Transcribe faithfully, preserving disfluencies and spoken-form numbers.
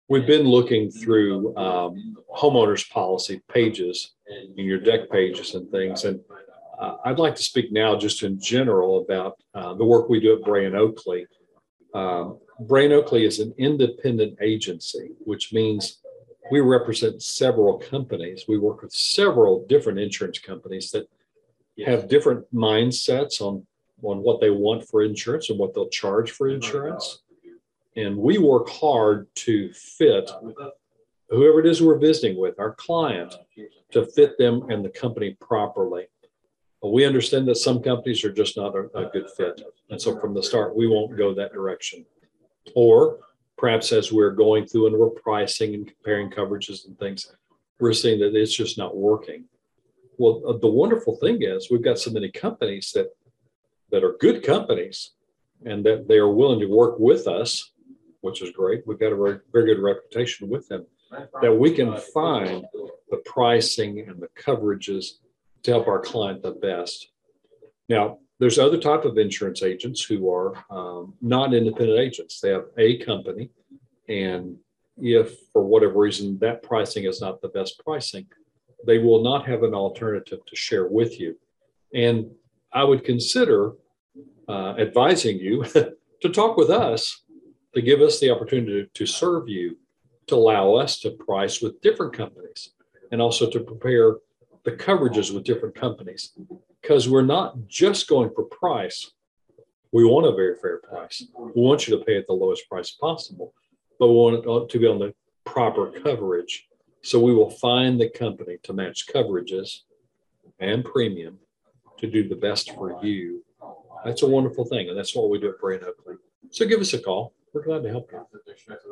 We've been looking through um, homeowners policy pages in your deck pages and things. And uh, I'd like to speak now just in general about uh, the work we do at Bray and Oakley. Um, Bray and Oakley is an independent agency, which means we represent several companies. We work with several different insurance companies that have different mindsets on, on what they want for insurance and what they'll charge for insurance. And we work hard to fit whoever it is we're visiting with, our client, to fit them and the company properly. But we understand that some companies are just not a, a good fit. And so from the start, we won't go that direction. Or perhaps as we're going through and we're pricing and comparing coverages and things, we're seeing that it's just not working. Well, uh, the wonderful thing is we've got so many companies that, that are good companies and that they are willing to work with us, which is great. We've got a very, very good reputation with them, that we can find the pricing and the coverages to help our client the best. Now, there's other type of insurance agents who are um, not independent agents. They have a company, and if for whatever reason that pricing is not the best pricing, they will not have an alternative to share with you. And I would consider uh, advising you to talk with us, to give us the opportunity to serve you, to allow us to price with different companies and also to prepare the coverages with different companies, because we're not just going for price. We want a very fair price. We want you to pay at the lowest price possible, but we want it to be on the proper coverage. So we will find the company to match coverages and premium to do the best for you. That's a wonderful thing, and that's what we do at Bray and Oakley. So give us a call. We're glad to help you.